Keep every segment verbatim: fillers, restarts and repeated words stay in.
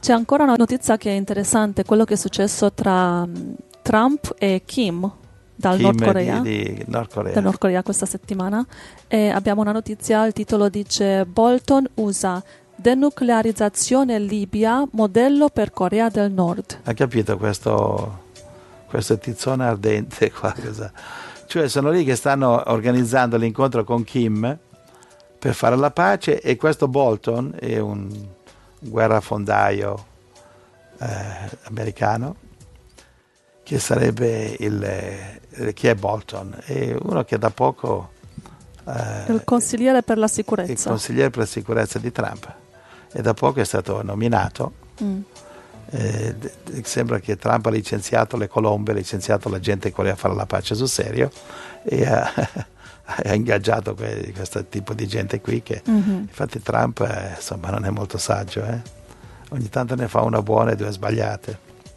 C'è ancora una notizia che è interessante, quello che è successo tra Trump e Kim dal Kim Nord Corea, di, di Nord Corea. da Nord Corea questa settimana. E abbiamo una notizia, il titolo dice: Bolton usa denuclearizzazione Libia, modello per Corea del Nord. Ha capito questo, questo tizzone ardente qua? Cosa? Cioè sono lì che stanno organizzando l'incontro con Kim per fare la pace, e questo Bolton è un guerrafondaio eh, americano, che sarebbe il eh, chi è Bolton? È uno che da poco eh, il consigliere per la il sicurezza. consigliere per la sicurezza di Trump, e da poco è stato nominato. Mm. Eh, sembra che Trump ha licenziato le colombe, ha licenziato la gente che voleva fare la pace sul serio, e ha, ha ingaggiato que- questo tipo di gente qui che mm-hmm. infatti Trump eh, insomma non è molto saggio, eh? Ogni tanto ne fa una buona e due sbagliate.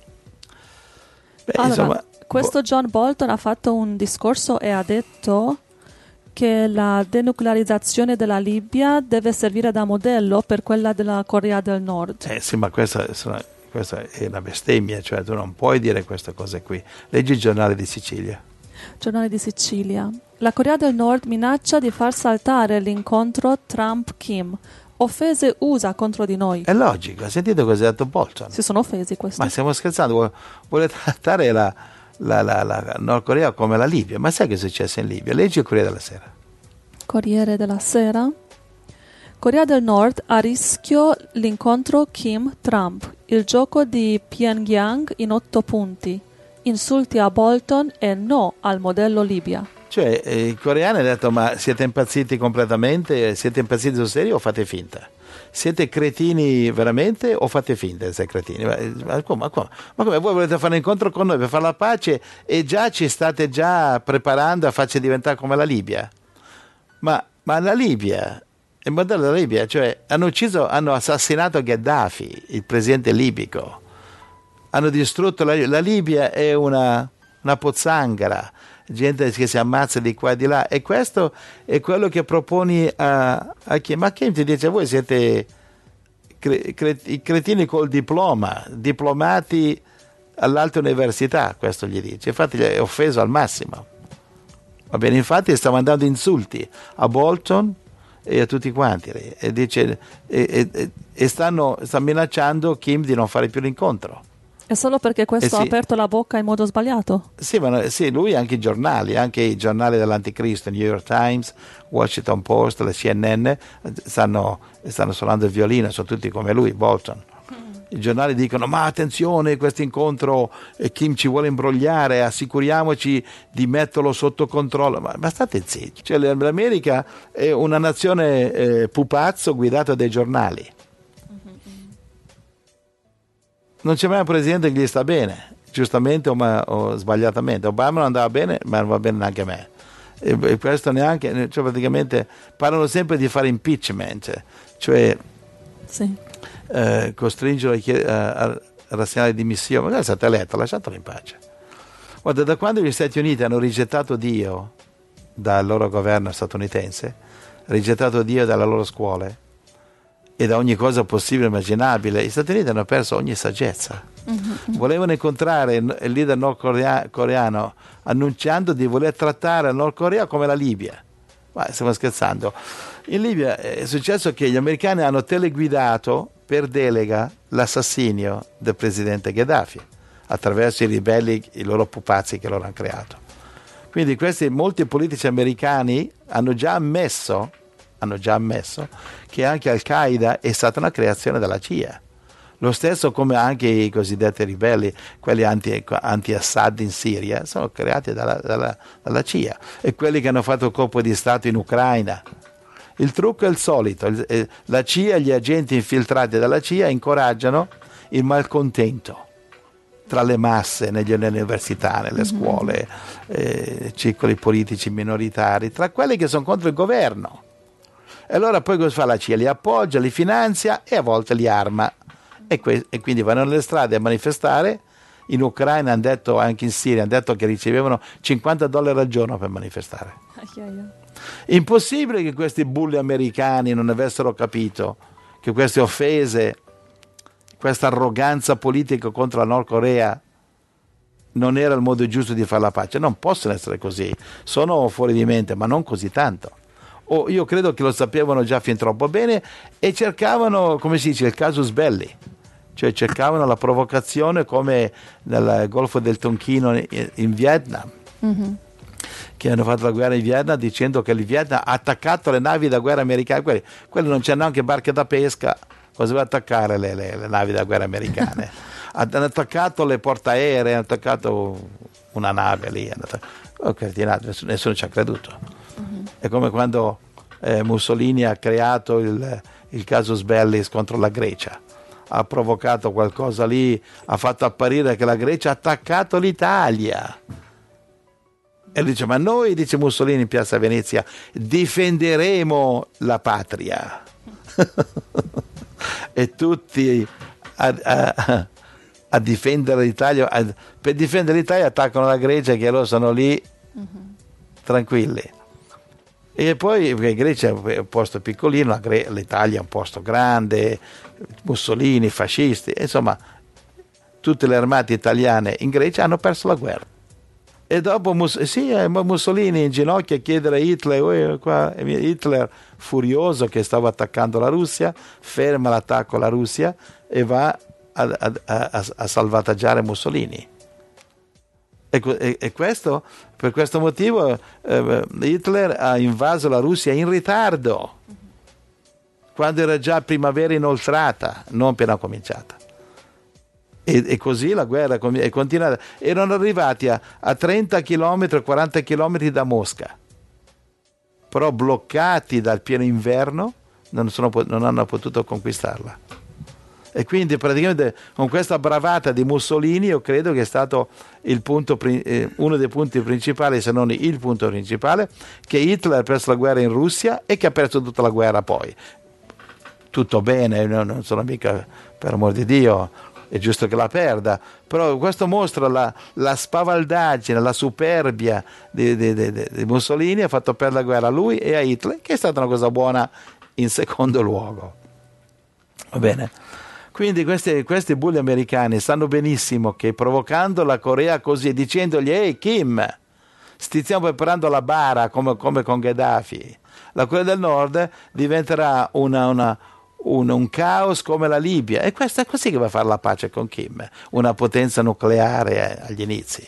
Beh, allora, insomma, questo John Bolton ha fatto un discorso e ha detto che la denuclearizzazione della Libia deve servire da modello per quella della Corea del Nord. Eh sì, ma questa, questa è una bestemmia, cioè tu non puoi dire queste cose qui. Leggi il giornale di Sicilia. Giornale di Sicilia. La Corea del Nord minaccia di far saltare l'incontro Trump-Kim. Offese U S A contro di noi. È logico, sentite cosa ha detto Bolton. Si sono offesi questi. Ma stiamo scherzando, vuole, vuole trattare la, la, la, la Nord Corea come la Libia. Ma sai che è successo in Libia? Leggi il Corriere della Sera. Corriere della Sera. Corea del Nord a rischio l'incontro Kim-Trump. Il gioco di Pyongyang in otto punti. Insulti a Bolton e no al modello Libia. Cioè, eh, i coreani hanno detto: ma siete impazziti completamente? Siete impazziti sul serio o fate finta? Siete cretini veramente o fate finta di essere cretini? Ma, ma, come, ma, come, ma come voi volete fare un incontro con noi per fare la pace e già ci state già preparando a farci diventare come la Libia? Ma, ma la Libia, il modello della Libia, cioè hanno ucciso, hanno assassinato Gheddafi, il presidente libico. Hanno distrutto la, la Libia, è una, una pozzanghera, gente che si ammazza di qua e di là, e questo è quello che proponi a, a chi? Ma Kim ti dice: voi siete cre, cre, i cretini col diploma, diplomati all'alta università, questo gli dice. Infatti gli è offeso al massimo. Va bene, infatti sta mandando insulti a Bolton e a tutti quanti, e dice e, e, e stanno sta minacciando Kim di non fare più l'incontro. È solo perché questo eh sì. ha aperto la bocca in modo sbagliato? Sì, ma sì, lui anche i giornali, anche i giornali dell'anticristo, New York Times, Washington Post, la C N N, stanno, stanno suonando il violino, sono tutti come lui, Bolton. I giornali dicono: ma attenzione, questo incontro eh, Kim ci vuole imbrogliare, assicuriamoci di metterlo sotto controllo. Ma, ma state zitti, cioè, l'America è una nazione eh, pupazzo guidata dai giornali. Non c'è mai un presidente che gli sta bene, giustamente o, ma, o sbagliatamente. Obama non andava bene, ma non va bene neanche a me. E, e questo neanche, cioè praticamente parlano sempre di fare impeachment, cioè sì. eh, costringerlo a, a, a rassegnare le dimissioni. Ma è stato eletto, lasciatelo in pace. Guarda, da quando gli Stati Uniti hanno rigettato Dio dal loro governo statunitense, rigettato Dio dalle loro scuole e da ogni cosa possibile e immaginabile, gli Stati Uniti hanno perso ogni saggezza. Mm-hmm. Volevano incontrare il leader nordcoreano annunciando di voler trattare il Nord Corea come la Libia. Ma stiamo scherzando. In Libia è successo che gli americani hanno teleguidato per delega l'assassinio del presidente Gheddafi attraverso i ribelli, i loro pupazzi che loro hanno creato. Quindi questi molti politici americani hanno già ammesso hanno già ammesso che anche Al-Qaeda è stata una creazione della C I A. Lo stesso come anche i cosiddetti ribelli, quelli anti, anti-Assad in Siria, sono creati dalla, dalla, dalla C I A. E quelli che hanno fatto il colpo di Stato in Ucraina. Il trucco è il solito. La C I A, gli agenti infiltrati dalla C I A incoraggiano il malcontento tra le masse, nelle università, nelle scuole, eh, circoli politici minoritari, tra quelli che sono contro il governo. E allora poi cosa fa la C I A? Li appoggia, li finanzia e a volte li arma. E, que- e quindi vanno nelle strade a manifestare. In Ucraina hanno detto, anche in Siria, hanno detto che ricevevano cinquanta dollari al giorno per manifestare. Impossibile che questi bulli americani non avessero capito che queste offese, questa arroganza politica contro la Nord Corea non era il modo giusto di fare la pace. Non possono essere così, sono fuori di mente, ma non così tanto. O io credo che lo sapevano già fin troppo bene e cercavano, come si dice, il casus belli, cioè cercavano la provocazione come nel Golfo del Tonchino in Vietnam, mm-hmm. che hanno fatto la guerra in Vietnam dicendo che il Vietnam ha attaccato le navi da guerra americane. Quelli, quelli non c'erano neanche barche da pesca, cosa deve attaccare le, le, le navi da guerra americane? Hanno attaccato le portaerei, hanno attaccato una nave lì, oh, cretinato, nessuno, nessuno ci ha creduto. Uh-huh. È come quando eh, Mussolini ha creato il, il casus belli contro la Grecia, ha provocato qualcosa lì, ha fatto apparire che la Grecia ha attaccato l'Italia. E lui dice, ma noi, dice Mussolini in Piazza Venezia, difenderemo la patria. E tutti a, a, a difendere l'Italia, a, per difendere l'Italia attaccano la Grecia, che loro sono lì uh-huh. tranquilli. E poi, perché Grecia è un posto piccolino, l'Italia è un posto grande, Mussolini, fascisti, insomma, tutte le armate italiane in Grecia hanno perso la guerra. E dopo sì, Mussolini in ginocchio a chiedere a Hitler, qua, Hitler furioso che stava attaccando la Russia, ferma l'attacco alla Russia e va a, a, a, a salvataggiare Mussolini. E, e, e questo, per questo motivo eh, Hitler ha invaso la Russia in ritardo, quando era già primavera inoltrata, non appena cominciata. E, e così la guerra è continuata. Erano arrivati a, a trenta chilometri, quaranta chilometri da Mosca, però bloccati dal pieno inverno non, sono, non hanno potuto conquistarla. E quindi praticamente con questa bravata di Mussolini io credo che è stato il punto, eh, uno dei punti principali, se non il punto principale, che Hitler ha perso la guerra in Russia e che ha perso tutta la guerra poi. Tutto bene, non sono mica, per amor di Dio, è giusto che la perda, però questo mostra la, la spavaldaggine, la superbia di, di, di, di Mussolini, ha fatto perdere la guerra a lui e a Hitler, che è stata una cosa buona in secondo luogo. Va bene? Quindi questi, questi bulli americani sanno benissimo che provocando la Corea così, dicendogli ehi Kim, stiamo preparando la bara come, come con Gheddafi, la Corea del Nord diventerà una, una Un, un caos come la Libia, e questo è così che va a fare la pace con Kim, una potenza nucleare agli inizi,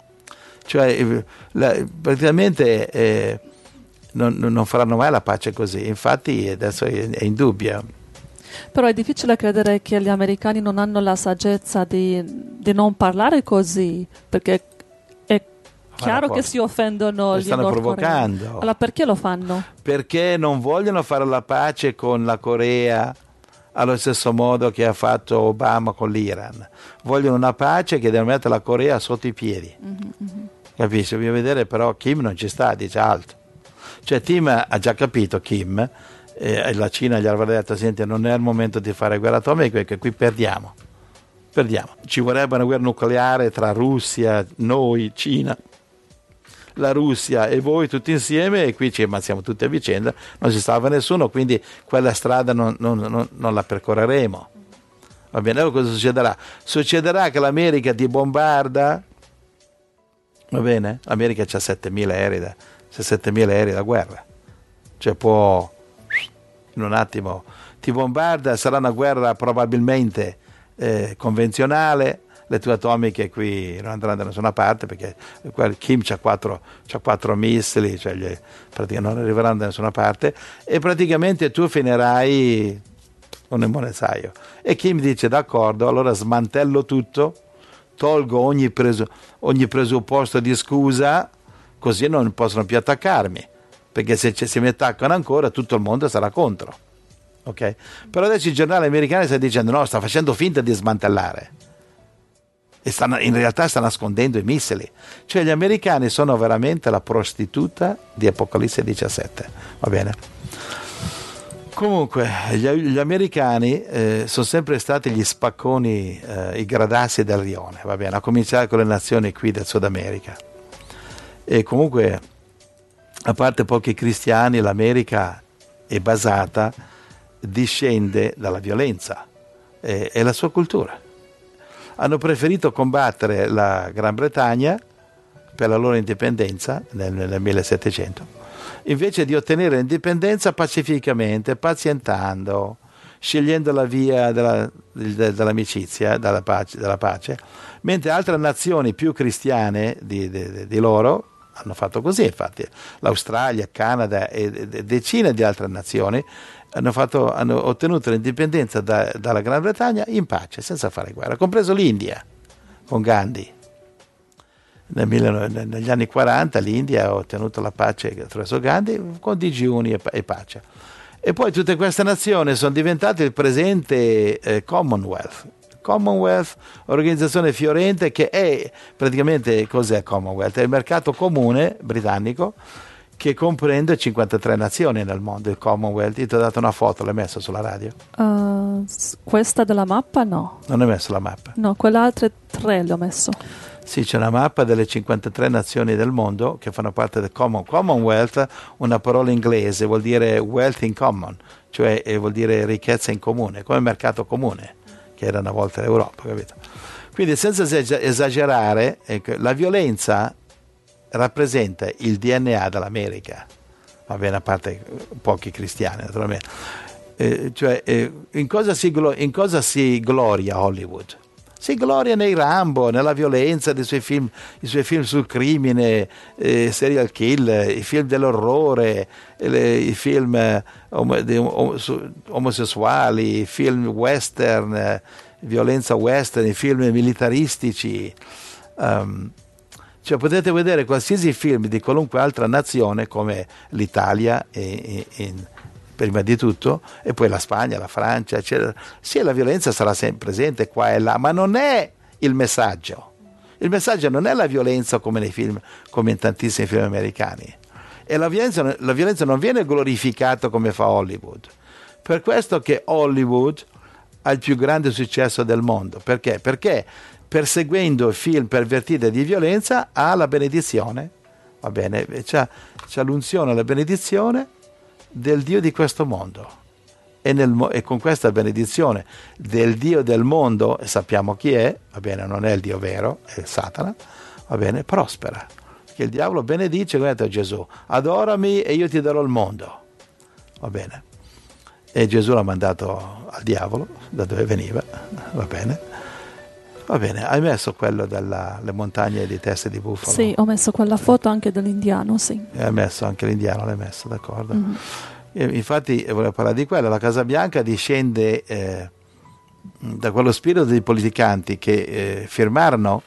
cioè la, praticamente eh, non, non faranno mai la pace così, infatti adesso è, è in dubbio. Però è difficile credere che gli americani non hanno la saggezza di, di non parlare così, perché è chiaro che si offendono, li gli stanno provocando. Allora perché lo fanno? Perché non vogliono fare la pace con la Corea allo stesso modo che ha fatto Obama con l'Iran. Vogliono una pace che deve mettere la Corea sotto i piedi. Mm-hmm. Capisci? Bisogna vedere, però Kim non ci sta, dice altro. Cioè Kim ha già capito, Kim, eh, la Cina gli aveva detto, senti, non è il momento di fare guerra atomica perché qui perdiamo. Perdiamo. Ci vorrebbe una guerra nucleare tra Russia, noi, Cina, la Russia e voi tutti insieme, e qui ci ammazziamo tutti a vicenda, non si salva nessuno, quindi quella strada non, non, non, non la percorreremo. Va bene, allora cosa succederà? Succederà che l'America ti bombarda, va bene? L'America c'ha settemila aerei da, c'ha settemila aerei da guerra, cioè può in un attimo ti bombarda, sarà una guerra probabilmente eh, convenzionale. Le tue atomiche qui non andranno da nessuna parte perché Kim c'ha quattro, c'ha quattro missili, cioè gli, praticamente non arriveranno da nessuna parte, e praticamente tu finirai un immonezzaio. E Kim dice d'accordo, allora smantello tutto, tolgo ogni, presu, ogni presupposto di scusa, così non possono più attaccarmi, perché se, se mi attaccano ancora tutto il mondo sarà contro. Okay? Però adesso i giornali americani stanno dicendo no, sta facendo finta di smantellare. E stanno, in realtà sta nascondendo i missili. Cioè gli americani sono veramente la prostituta di Apocalisse diciassette, va bene? Comunque gli, gli americani eh, sono sempre stati gli spacconi, eh, i gradassi del rione, va bene, a cominciare con le nazioni qui del Sud America. E comunque, a parte pochi cristiani, l'America è basata, discende dalla violenza. e, e la sua cultura. Hanno preferito combattere la Gran Bretagna per la loro indipendenza nel, nel millesettecento, invece di ottenere l'indipendenza pacificamente, pazientando, scegliendo la via della, dell'amicizia, della pace, della pace, mentre altre nazioni più cristiane di, di, di loro hanno fatto così. Infatti l'Australia, Canada e decine di altre nazioni hanno, fatto, hanno ottenuto l'indipendenza da, dalla Gran Bretagna in pace, senza fare guerra, compreso l'India con Gandhi. Nel, negli anni quaranta l'India ha ottenuto la pace attraverso Gandhi con digiuni e, e pace. E poi tutte queste nazioni sono diventate il presente eh, Commonwealth. Commonwealth, organizzazione fiorente che è praticamente, cos'è Commonwealth? È il mercato comune britannico che comprende cinquantatré nazioni nel mondo, il Commonwealth. Io ti ho dato una foto, l'hai messa sulla radio? Uh, questa della mappa no. Non hai messo la mappa? No, quelle altre tre le ho messo. Sì, c'è una mappa delle cinquantatré nazioni del mondo che fanno parte del Common. Commonwealth, una parola inglese, vuol dire wealth in common, cioè eh, vuol dire ricchezza in comune, come mercato comune, che era una volta l'Europa, capito? Quindi senza esagerare, ecco, la violenza rappresenta il D N A dell'America, va bene, a parte pochi cristiani naturalmente. Eh, cioè, eh, in, cosa si glo- in cosa si gloria Hollywood? Si gloria nei Rambo, nella violenza dei suoi film, i suoi film sul crimine, eh, serial killer, i film dell'orrore, le, i film eh, om- di, om- su, omosessuali, i film western, eh, violenza western, i film militaristici. Um, cioè potete vedere qualsiasi film di qualunque altra nazione, come l'Italia e, e, in, prima di tutto, e poi la Spagna, la Francia, eccetera. Sì, la violenza sarà sempre presente qua e là, ma non è il messaggio. Il messaggio non è la violenza come nei film, come in tantissimi film americani. E la violenza, la violenza non viene glorificata come fa Hollywood. Per questo che Hollywood ha il più grande successo del mondo. Perché? Perché perseguendo film pervertiti di violenza ha la benedizione, va bene, c'ha, c'ha l'unzione, la benedizione del Dio di questo mondo, e, nel, e con questa benedizione del Dio del mondo, e sappiamo chi è, va bene, non è il Dio vero, è Satana, va bene, prospera, perché il diavolo benedice, come ha detto Gesù, adorami e io ti darò il mondo, va bene, e Gesù l'ha mandato al diavolo, da dove veniva, va bene, va bene, hai messo quello delle montagne di teste di bufalo? Sì, ho messo quella foto anche dell'indiano, sì. E hai messo anche l'indiano, l'hai messo, d'accordo. Mm-hmm. E infatti volevo parlare di quello, la Casa Bianca discende eh, da quello spirito dei politicanti che eh, firmarono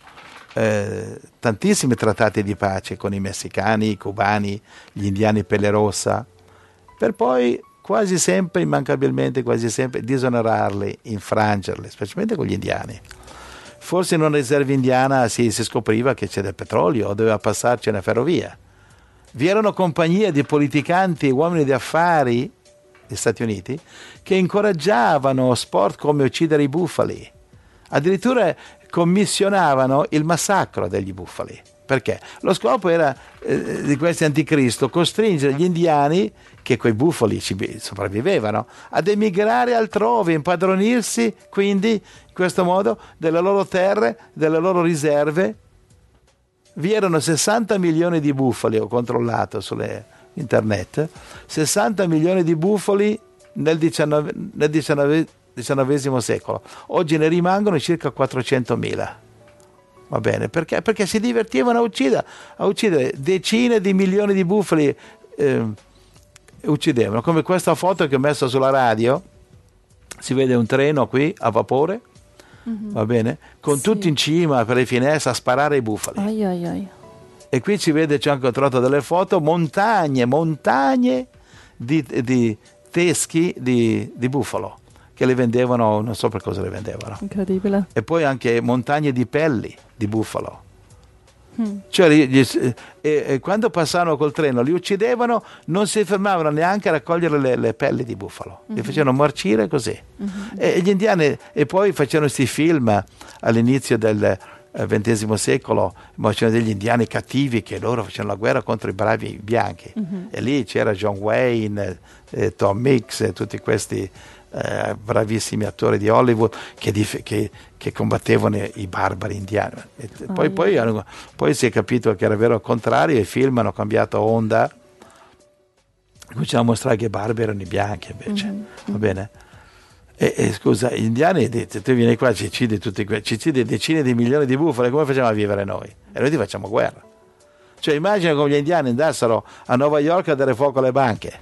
eh, tantissimi trattati di pace con i messicani, i cubani, gli indiani pelle rossa, per poi quasi sempre, immancabilmente quasi sempre, disonorarli, infrangerli, specialmente con gli indiani. Forse in una riserva indiana si, si scopriva che c'è del petrolio o doveva passarci una ferrovia. Vi erano compagnie di politicanti, uomini di affari degli Stati Uniti che incoraggiavano sport come uccidere i bufali. Addirittura commissionavano il massacro degli bufali. Perché? Lo scopo era eh, di questi anticristo costringere gli indiani, che coi bufali ci sopravvivevano, ad emigrare altrove, impadronirsi quindi in questo modo delle loro terre, delle loro riserve. Vi erano sessanta milioni di bufali, ho controllato sulle internet, sessanta milioni di bufali nel, diciannove, nel diciannove, diciannovesimo secolo. Oggi ne rimangono circa quattrocentomila. Va bene, perché? Perché si divertivano a uccidere, a uccidere decine di milioni di bufali, eh, uccidevano. Come questa foto che ho messo sulla radio, si vede un treno qui a vapore, mm-hmm. va bene, con sì. tutti in cima per le finestre a sparare ai bufali. Ai, ai, ai. E qui ci vede, c'è anche ho trovato delle foto, montagne, montagne di, di teschi di, di bufalo, che le vendevano, non so per cosa le vendevano. Incredibile. E poi anche montagne di pelli di bufalo. Mm. Cioè, gli, gli, e, e quando passavano col treno li uccidevano, non si fermavano neanche a raccogliere le, le pelli di bufalo, mm-hmm. li facevano marcire così. Mm-hmm. E, e gli indiani, e poi facevano questi film all'inizio del ventesimo secolo, ma c'erano degli indiani cattivi che loro facevano la guerra contro i bravi bianchi, mm-hmm. e lì c'era John Wayne, eh, Tom Mix e tutti questi eh, bravissimi attori di Hollywood che, dif- che, che combattevano i barbari indiani. E Ah, poi, poi, yeah. hanno- poi si è capito che era vero al contrario, e i film hanno cambiato onda, cominciamo a mostrare che i barbari erano i bianchi invece, Mhm, va mhm. bene? E, e scusa, gli indiani, te tu vieni qua, ci uccidi tutti que- ci uccidi decine di milioni di bufale, come facciamo a vivere noi? E noi ti facciamo guerra. Cioè immagina come gli indiani andassero a New York a dare fuoco alle banche.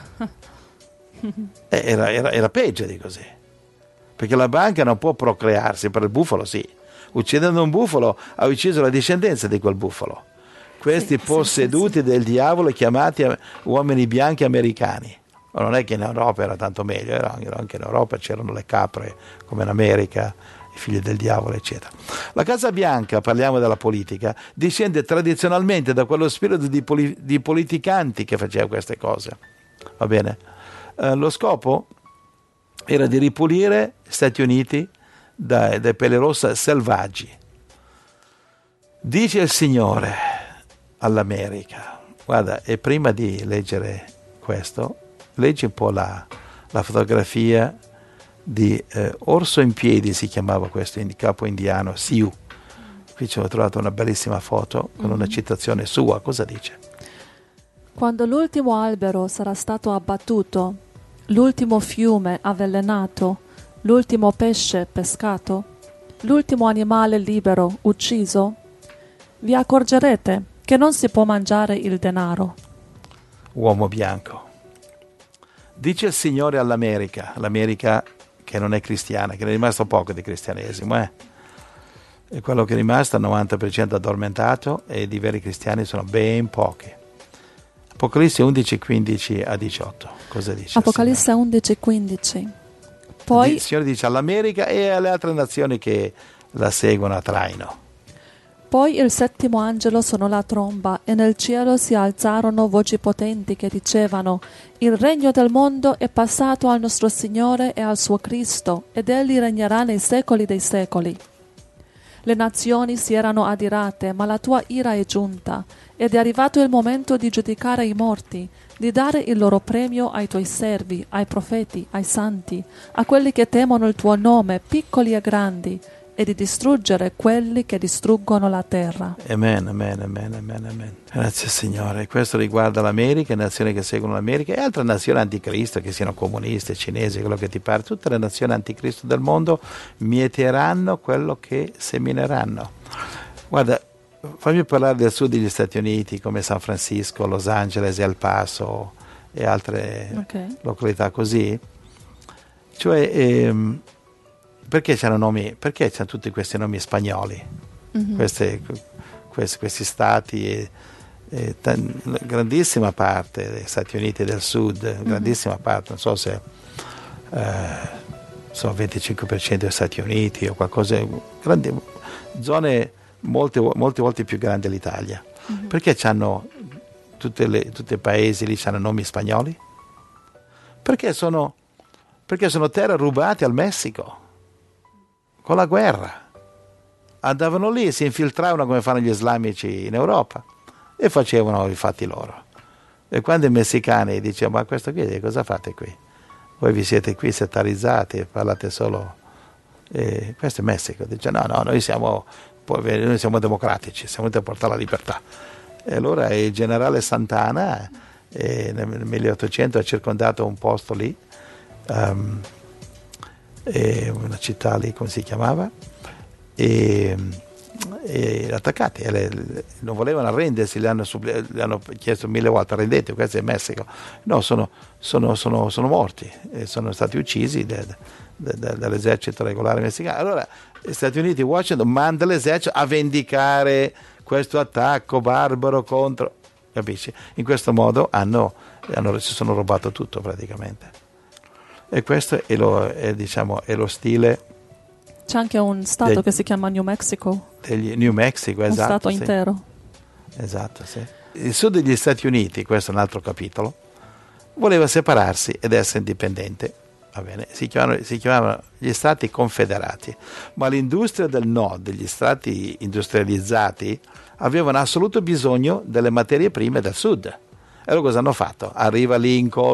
Eh, Era, era, era peggio di così, perché la banca non può procrearsi, per il bufalo sì. Uccidendo un bufalo ha ucciso la discendenza di quel bufalo. Questi Sì, posseduti sì, sì, sì. del diavolo chiamati eh, uomini bianchi americani. Ma non è che in Europa era tanto meglio, era anche in Europa c'erano le capre come in America, i figli del diavolo eccetera. La Casa Bianca, parliamo della politica, discende tradizionalmente da quello spirito di, poli- di politicanti che faceva queste cose, va bene? Eh, lo scopo era di ripulire gli Stati Uniti dai, dai pelle rossa selvaggi. Dice il Signore all'America, guarda, e prima di leggere questo, leggi un po' la, la fotografia di eh, Orso in piedi, si chiamava questo in capo indiano, Sioux. Qui ci ho trovato una bellissima foto con una citazione sua. Cosa dice? Quando l'ultimo albero sarà stato abbattuto, l'ultimo fiume avvelenato, l'ultimo pesce pescato, l'ultimo animale libero ucciso, vi accorgerete che non si può mangiare il denaro. Uomo bianco. Dice il Signore all'America, l'America che non è cristiana, che ne è rimasto poco di cristianesimo, eh? E quello che è rimasto è il novanta per cento addormentato e di veri cristiani sono ben pochi. Apocalisse undici, quindici a diciotto. Cosa dice? Apocalisse undici quindici. Poi Il Signore dice all'America e alle altre nazioni che la seguono a traino. Poi il settimo angelo suonò la tromba e nel cielo si alzarono voci potenti che dicevano: il regno del mondo è passato al nostro Signore e al suo Cristo, ed egli regnerà nei secoli dei secoli. Le nazioni si erano adirate, ma la tua ira è giunta, ed è arrivato il momento di giudicare i morti, di dare il loro premio ai tuoi servi, ai profeti, ai santi, a quelli che temono il tuo nome, piccoli e grandi, e di distruggere quelli che distruggono la terra. Amen, amen, amen, amen, amen. Grazie Signore. Questo riguarda l'America, le nazioni che seguono l'America e altre nazioni anticristo, che siano comuniste, cinesi, quello che ti pare. Tutte le nazioni anticristo del mondo mieteranno quello che semineranno. Guarda, fammi parlare del sud degli Stati Uniti, come San Francisco, Los Angeles, El Paso e altre Okay. località così. Cioè, ehm, perché c'hanno nomi, perché c'hanno tutti questi nomi spagnoli? Mhm. Queste, questi, questi stati, e, e tan- grandissima parte degli Stati Uniti del Sud, grandissima parte, non so se eh, sono il venticinque per cento degli Stati Uniti o qualcosa, grandi, zone molte, molte volte più grandi dell'Italia. Mhm. Perché c'hanno tutte le, tutti i paesi lì hanno nomi spagnoli? Perché sono, perché sono terre rubate al Messico con la guerra. Andavano lì e si infiltravano come fanno gli islamici in Europa e facevano i fatti loro. E quando i messicani dicevano: ma questo qui cosa fate qui? Voi vi siete qui settarizzati e parlate solo, e questo è Messico. Dice: no, no, noi siamo, noi siamo democratici, siamo venuti a portare la libertà. E allora il generale Santana eh, nel milleottocento ha circondato un posto lì, um, e una città lì, come si chiamava, e, e attaccati, e le, le, non volevano arrendersi, le hanno, le hanno chiesto mille volte: arrendete, questo è il Messico. No, sono, sono, sono, sono morti, e sono stati uccisi de, de, de, dall'esercito regolare messicano. Allora gli Stati Uniti, Washington, manda l'esercito a vendicare questo attacco barbaro contro, capisci? In questo modo hanno, hanno, si sono rubato tutto praticamente. E questo è lo, è, diciamo, è lo stile. C'è anche un stato del, che si chiama New Mexico. Degli New Mexico, Un esatto. stato sì. intero. Esatto, sì. Il sud degli Stati Uniti, questo è un altro capitolo, voleva separarsi ed essere indipendente. Va bene, si chiamavano, si chiamavano gli stati confederati, ma l'industria del nord, degli stati industrializzati, avevano assoluto bisogno delle materie prime del sud. E allora cosa hanno fatto? Arriva Lincoln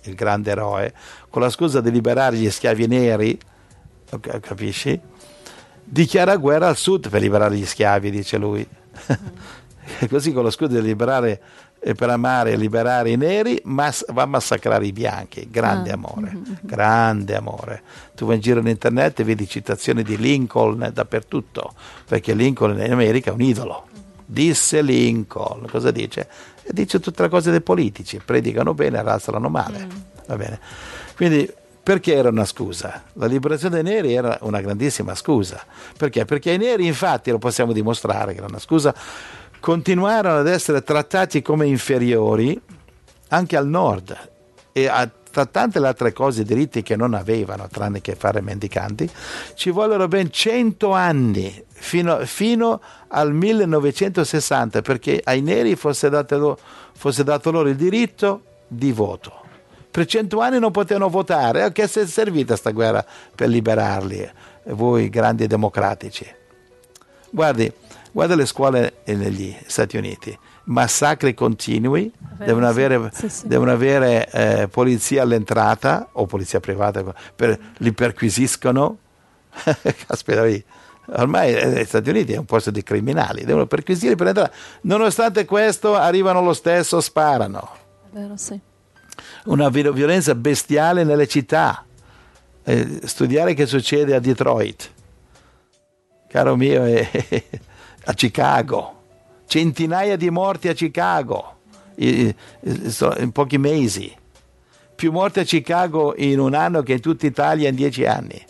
il grande eroe, con la scusa di liberare gli schiavi neri, capisci? Dichiara guerra al sud per liberare gli schiavi, dice lui. E così con la scusa di liberare e per amare e liberare i neri mass- va a massacrare i bianchi. Grande ah. amore, mm-hmm. grande amore. Tu vai in giro in internet e vedi citazioni di Lincoln dappertutto, perché Lincoln in America è un idolo. Disse Lincoln, cosa dice? E dice tutte le cose dei politici, predicano bene, razzolano male. Mm. Va bene. Quindi perché era una scusa? La liberazione dei neri era una grandissima scusa. Perché? Perché i neri, infatti, lo possiamo dimostrare che era una scusa, continuarono ad essere trattati come inferiori anche al nord e a, tra tante altre cose, diritti che non avevano, tranne che fare mendicanti, ci vollero ben cento anni fino, fino al millenovecentosessanta perché ai neri fosse dato, fosse dato loro il diritto di voto. Per cento anni non potevano votare. A che è servita sta guerra per liberarli, voi grandi democratici? Guardi, guarda le scuole negli Stati Uniti, massacri continui, Vero, devono avere, sì, sì. Devono avere eh, polizia all'entrata o polizia privata, per, li perquisiscono. Caspita, ormai negli Stati Uniti è un posto di criminali, devono perquisire per entrare. Nonostante questo arrivano lo stesso, sparano. Vero, sì. Una violenza bestiale nelle città. Eh, studiare che succede a Detroit, caro mio, è a Chicago, centinaia di morti a Chicago in pochi mesi, più morti a Chicago in un anno che in tutta Italia in dieci anni.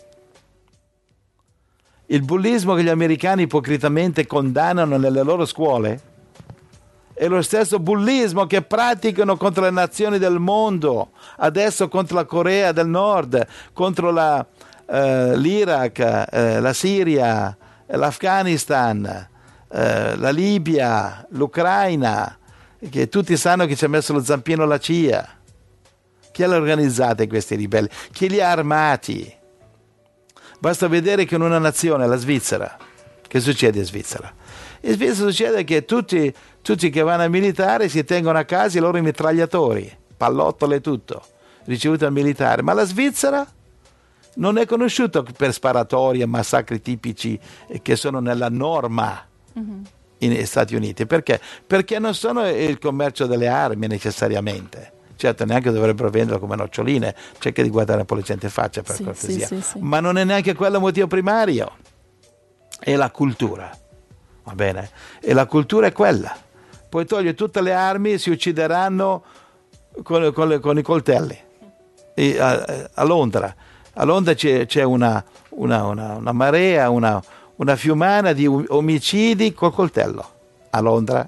Il bullismo che gli americani ipocritamente condannano nelle loro scuole è lo stesso bullismo che praticano contro le nazioni del mondo, adesso contro la Corea del Nord, contro la, eh, l'Iraq, eh, la Siria, l'Afghanistan, Uh, la Libia, l'Ucraina, che tutti sanno che ci ha messo lo zampino la C I A. Chi ha organizzato questi ribelli? Chi li ha armati? Basta vedere che in una nazione, la Svizzera, che succede in Svizzera? In Svizzera succede che tutti, tutti che vanno a militare si tengono a casa i loro mitragliatori, pallottole e tutto, ricevuti al militare. Ma la Svizzera non è conosciuta per sparatorie e massacri tipici che sono nella norma negli Stati Uniti. Perché? Perché non sono il commercio delle armi necessariamente. Certo, neanche dovrebbero venderlo come noccioline, cerca di guardare un po' le gente in faccia, per sì, cortesia. sì, sì, sì. Ma non è neanche quello il motivo primario, è la cultura, va bene? E la cultura è quella. Poi toglie tutte le armi, si uccideranno con, con, le, con i coltelli. E a, a Londra, a Londra c'è, c'è una, una, una, una marea, una una fiumana di omicidi col coltello a Londra.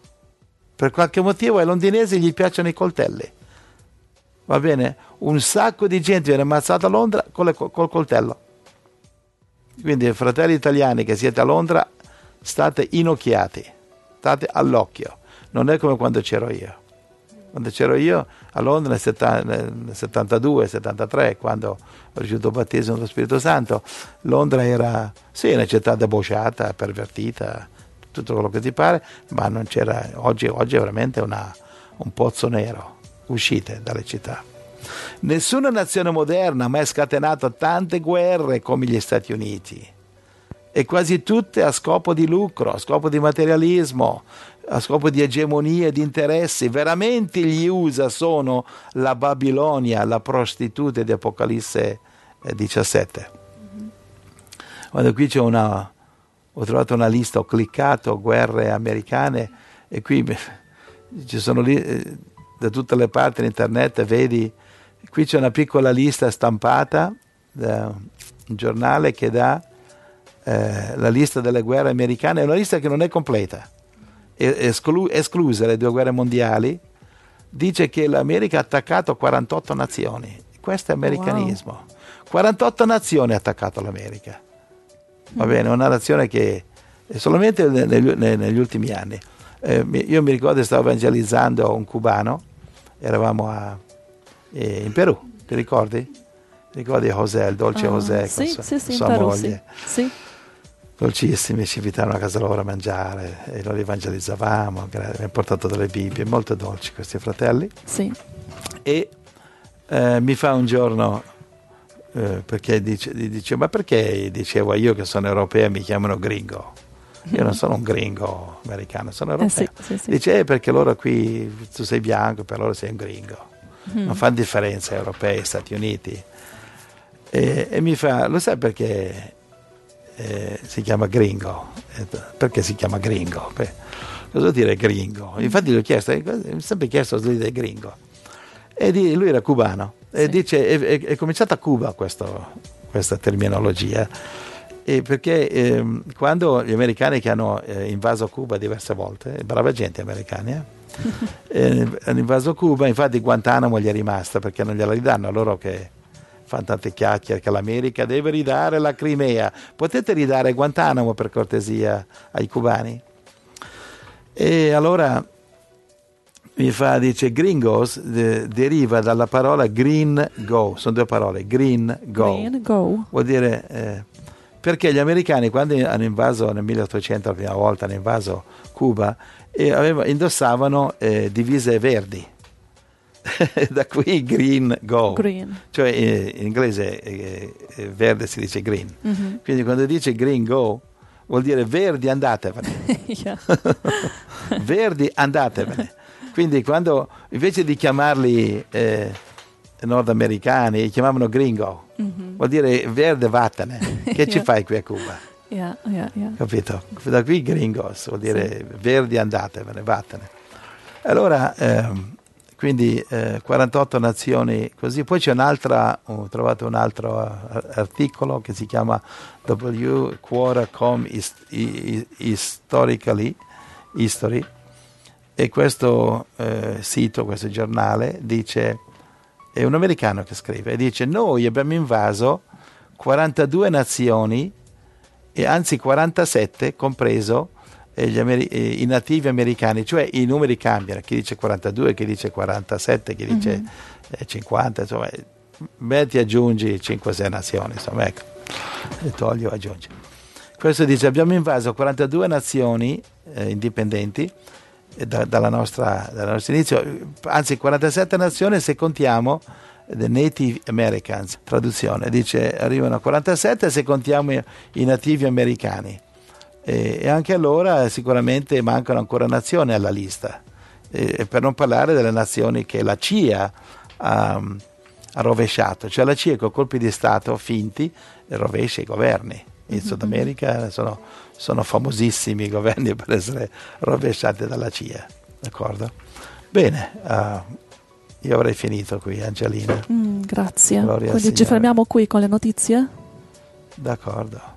Per qualche motivo ai londinesi gli piacciono i coltelli, va bene? Un sacco di gente viene ammazzata a Londra con le, col coltello. Quindi fratelli italiani che siete a Londra, state inocchiati, state all'occhio, non è come quando c'ero io. Quando c'ero io a Londra nel settantadue settantatré, quando ho ricevuto il battesimo dello Spirito Santo, Londra era sì una città debosciata, pervertita, tutto quello che ti pare, ma non c'era. Oggi, oggi è veramente una, un pozzo nero. Uscite dalle città. Nessuna nazione moderna ha mai scatenato tante guerre come gli Stati Uniti, e quasi tutte a scopo di lucro, a scopo di materialismo, a scopo di egemonia e di interessi. Veramente gli U S A sono la Babilonia, la prostituta di Apocalisse diciassette. Mm-hmm. Quando qui c'è una, ho trovato una lista, ho cliccato guerre americane e qui ci sono lì da tutte le parti in internet, vedi, qui c'è una piccola lista stampata da un giornale che dà eh, la lista delle guerre americane, è una lista che non è completa. Esclu- escluse le due guerre mondiali, dice che l'America ha attaccato quarantotto nazioni. Questo è americanismo. Wow. quarantotto nazioni ha attaccato l'America. Va mm. bene, una nazione che solamente negli, negli ultimi anni. Eh, io mi ricordo che stavo evangelizzando un cubano, eravamo a, eh, in Perù, ti ricordi? Ti ricordi José, il dolce uh, José, sì, con sì, sì, sua Perù, moglie? Sì. Sì. Dolcissimi, ci invitavano a casa loro a mangiare e noi li evangelizzavamo, abbiamo portato delle Bibbie, molto dolci questi fratelli. Sì. E eh, mi fa un giorno, eh, perché dice, dice, ma perché dicevo io che sono europeo mi chiamano gringo? Io non sono un gringo americano, sono europeo. Eh sì, sì, sì. Dice, eh, perché loro qui, tu sei bianco, per loro sei un gringo. Mm. Non fanno differenza europei, Stati Uniti. E, e mi fa, lo sai perché eh, si chiama gringo? Perché si chiama gringo? Beh, cosa vuol dire gringo? Infatti gli ho chiesto, mi ho sempre chiesto cosa vuol dire gringo. E di, lui era cubano. Sì. E dice, è, è, è cominciata a Cuba questo, questa terminologia. E perché eh, quando gli americani che hanno eh, invaso Cuba diverse volte, brava gente americani, eh, eh, hanno invaso Cuba, infatti Guantanamo gli è rimasta perché non gliela ridanno, loro che fanno tante chiacchiere che l'America deve ridare la Crimea. Potete ridare Guantanamo per cortesia ai cubani? E allora mi fa, dice, gringos de, deriva dalla parola green go, sono due parole, green go, Green go. Vuol dire, eh, perché gli americani quando hanno invaso nel milleottocento la prima volta, hanno invaso Cuba, e aveva, indossavano eh, divise verdi. Da qui green go, Green. Cioè eh, in inglese eh, eh, verde si dice green, mm-hmm. Quindi quando dice green go vuol dire verdi andatevene. Verdi andatevene. Quindi quando invece di chiamarli eh, nordamericani li chiamavano gringo, mm-hmm. Vuol dire verde vattene, che yeah. Ci fai qui a Cuba? Yeah, yeah, yeah. Capito? Da qui gringos vuol dire sì. Verdi andatevene, vattene. Allora ehm, quindi eh, quarantotto nazioni così. Poi c'è un'altra, ho trovato un altro articolo che si chiama W Quora punto com Historically History, e questo eh, sito, questo giornale dice, è un americano che scrive, e dice: noi abbiamo invaso quarantadue nazioni, e anzi quarantasette, compreso Gli Ameri- i nativi americani, cioè i numeri cambiano, chi dice quarantadue, chi dice quarantasette, chi dice mm-hmm. eh, cinquanta, insomma, metti, aggiungi cinque sei nazioni, insomma, ecco, e togli o aggiungi. Questo dice: abbiamo invaso quarantadue nazioni eh, indipendenti eh, da, dalla nostra, dal nostro inizio, anzi quarantasette nazioni se contiamo the Native Americans, traduzione, dice arrivano a quarantasette se contiamo i, i nativi americani. E anche allora sicuramente mancano ancora nazioni alla lista, e per non parlare delle nazioni che la C I A ha, ha rovesciato, cioè la C I A con colpi di Stato finti rovescia i governi. In mm-hmm. Sud America sono, sono famosissimi i governi per essere rovesciati dalla C I A, d'accordo? Bene, uh, io avrei finito qui, Angelina. Mm, grazie. Gloria Quindi ci fermiamo qui con le notizie? D'accordo.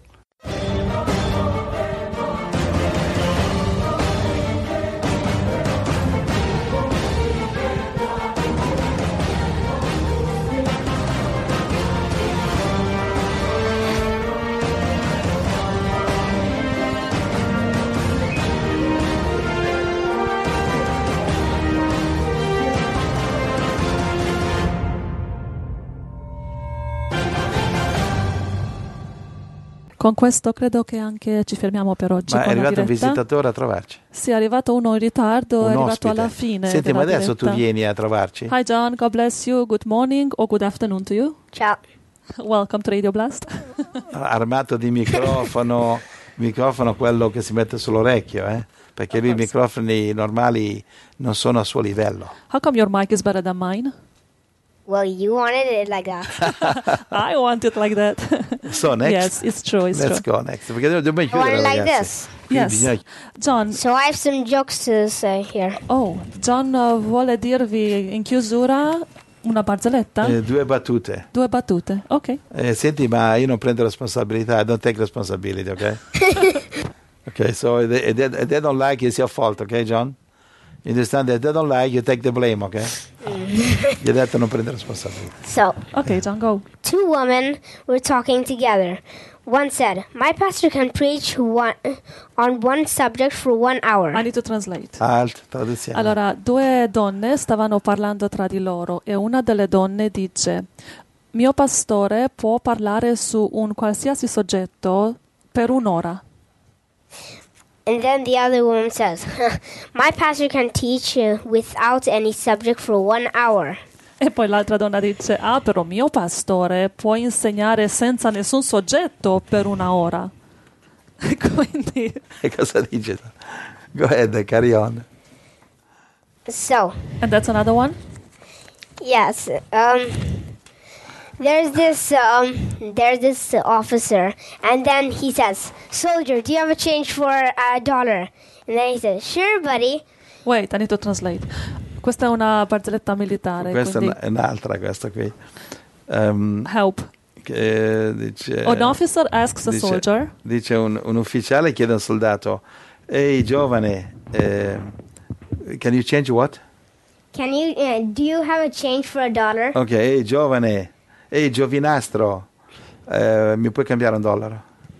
Con questo credo che anche ci fermiamo per oggi. Ma è arrivato un diretta. visitatore a trovarci? Sì, è arrivato uno in ritardo, un è arrivato ospite. alla fine. Senti, ma adesso diretta. tu vieni a trovarci? Hi John, God bless you, good morning or good afternoon to you. Ciao. Welcome to Radio Blast. Armato di microfono, microfono quello che si mette sull'orecchio, eh? Perché lì i microfoni normali non sono a suo livello. How come your mic is better than mine? Well, you wanted it like that. I want it like that. So next? Yes, it's true, it's Let's true. go next. Perché dobbiamo I want chiudere, it like ragazzi. this. Yes. Bisogna... John. So I have some jokes to say here. Oh, John uh, vuole dirvi in chiusura una barzelletta? Eh, due battute. Due battute, ok. Eh, senti, ma io non prendo responsabilità. I don't take responsibility, ok? Ok, so if they, if they, if they don't like it, it's your fault, ok, John? You understand that? If they don't like, you take the blame, ok? Gli ho detto non prendere responsabilità. So, Ok, John, go. two women were talking together. One said, my pastor can preach one, on one subject for one hour. I need to translate. Alt, traduzione. Allora, due donne stavano parlando tra di loro e una delle donne dice: mio pastore può parlare su un qualsiasi soggetto per un'ora. And then the other woman says, my pastor can teach uh, without any subject for one hour. E poi l'altra donna dice: ah, però mio pastore può insegnare senza nessun soggetto per una ora. E quindi... E cosa dice? Go ahead, carry on. So, And that's another one? yes, um, there's this, um, there's this officer, and then he says, "Soldier, do you have a change for a dollar?" And then he says, "Sure, buddy." Wait, I need to translate. Questa è una barzelletta militare. Questa quindi... è un'altra, questa qui. Um, Help. che dice, An officer asks a dice, soldier. Dice un, un ufficiale chiede a un soldato: ehi giovane, eh, can you change what? Can you, uh, do you have a change for a dollar? Ok, ehi giovane, ehi giovinastro, eh, mi puoi cambiare un dollaro?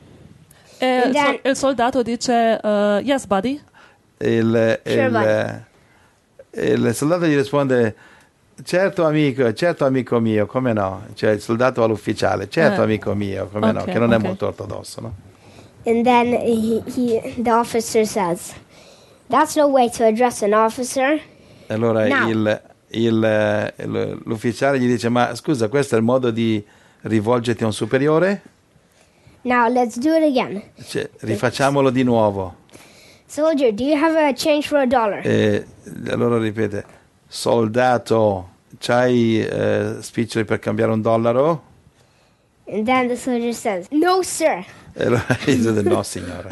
E il, then- so- il soldato dice: uh, yes, buddy. Il, Sure, il, il soldato gli risponde: certo amico, certo amico mio, come no? Cioè il soldato all'ufficiale: certo Eh. amico mio, come no? Ok, Che non è ok. molto ortodosso, no? And then he, he, the officer says, "That's no way to address an officer." E allora No. il, il, il- l'ufficiale gli dice: ma scusa, questo è il modo di rivolgerti a un superiore? Now let's do it again. Cioè, rifacciamolo di nuovo. Soldier, do you have a change for a dollar? E allora ripete: soldato, c'hai eh, spiccioli per cambiare un dollaro? And then the soldier says, "No, sir." E allora gli dice: no signore.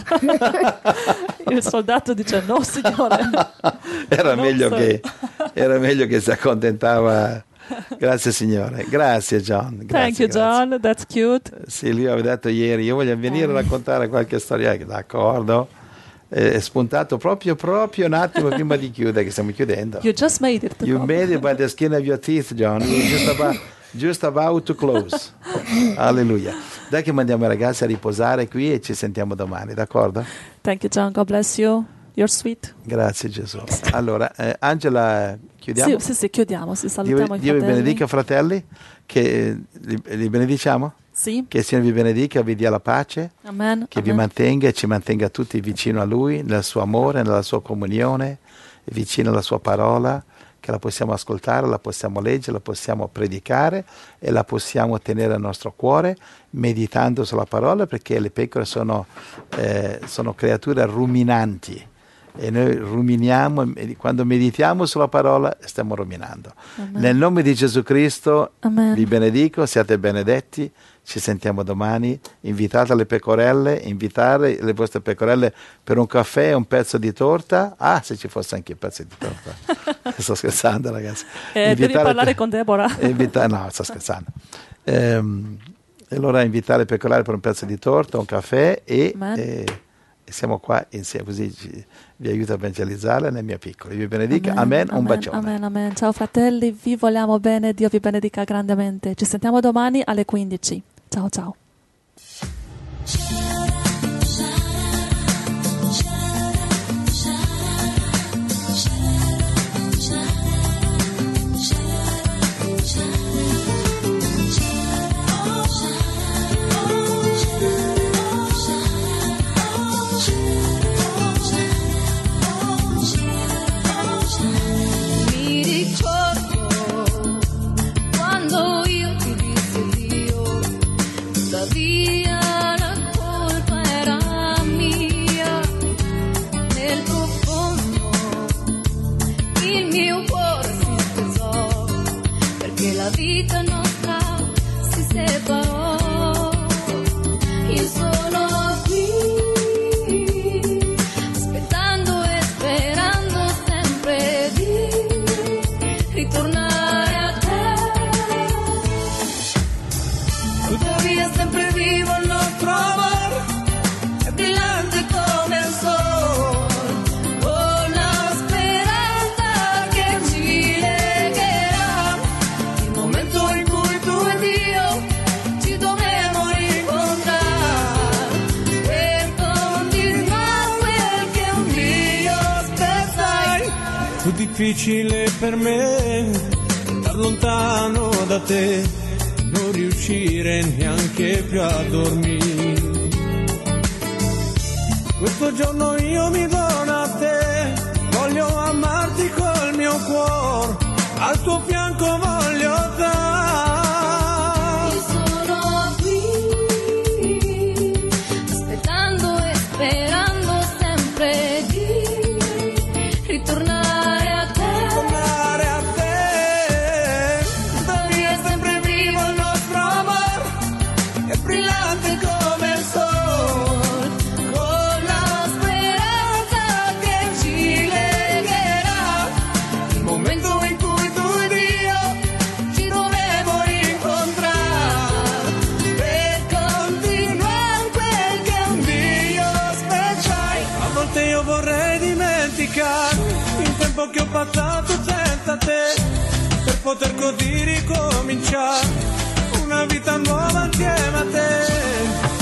Il soldato dice: no, signore. Era No, meglio, sir. che, era meglio che si accontentava. Grazie signore, grazie John. Grazie, Thank you, grazie. John. That's cute. Sì, lui aveva detto ieri: io voglio venire a raccontare qualche storia. D'accordo, è spuntato proprio, proprio un attimo prima di chiudere, che stiamo chiudendo. You just made it. You made it by the skin of your teeth, John. You're just about, just about to close. Alleluia. Dai che mandiamo i ragazzi a riposare qui e ci sentiamo domani, d'accordo? Thank you, John. God bless you. You're sweet. Grazie Gesù. Allora, eh, Angela, chiudiamo? Sì, sì, sì, chiudiamo. Sì, salutiamo Dio, i Dio vi fratelli. benedica, fratelli, che eh, li, li benediciamo? Sì. Che il Signore vi benedica, vi dia la pace, Amen. che vi Amen. mantenga e ci mantenga tutti vicino a Lui, nel suo amore, nella sua comunione, vicino alla sua parola, che la possiamo ascoltare, la possiamo leggere, la possiamo predicare e la possiamo tenere nel nostro cuore, meditando sulla parola, perché le pecore sono, eh, sono creature ruminanti. E noi ruminiamo, e quando meditiamo sulla parola stiamo ruminando. Amen. Nel nome di Gesù Cristo Amen. vi benedico, siate benedetti, ci sentiamo domani. Invitate le pecorelle, invitare le vostre pecorelle per un caffè e un pezzo di torta. Ah, se ci fosse anche il pezzo di torta. Sto scherzando, ragazzi. Eh, devi Invitare- parlare con Deborah. invita- no, sto scherzando. Ehm, e allora invitare le pecorelle per un pezzo di torta, un caffè e, Amen. e- e siamo qua insieme, così ci- vi aiuto a evangelizzare nel mio piccolo. Vi benedica, amen, un bacione. Amen, amen. Ciao fratelli, vi vogliamo bene, Dio vi benedica grandemente. Ci sentiamo domani alle quindici. Ciao ciao. Mi ricordo quando io ti dissi Dio, tuttavia la colpa era mia. Nel profondo il mio cuore si spezzò, perché la vita nostra si separò. Io sono qui, aspettando e sperando sempre di ritornare a te. Tuttavia sempre vivo il nostro amore, è brillante come il sole, con la speranza che ci legherà. Il momento in cui tu ed io ci dovremo rincontrare, per continuare quel che un Dio aspettai. Fu difficile per me star lontano da te, non riuscire neanche più a dormire. Questo giorno io mi dono a te, voglio amarti col mio cuore, al tuo fianco voglio dimenticare il tempo che ho passato senza te, per poter così ricominciare una vita nuova insieme a te.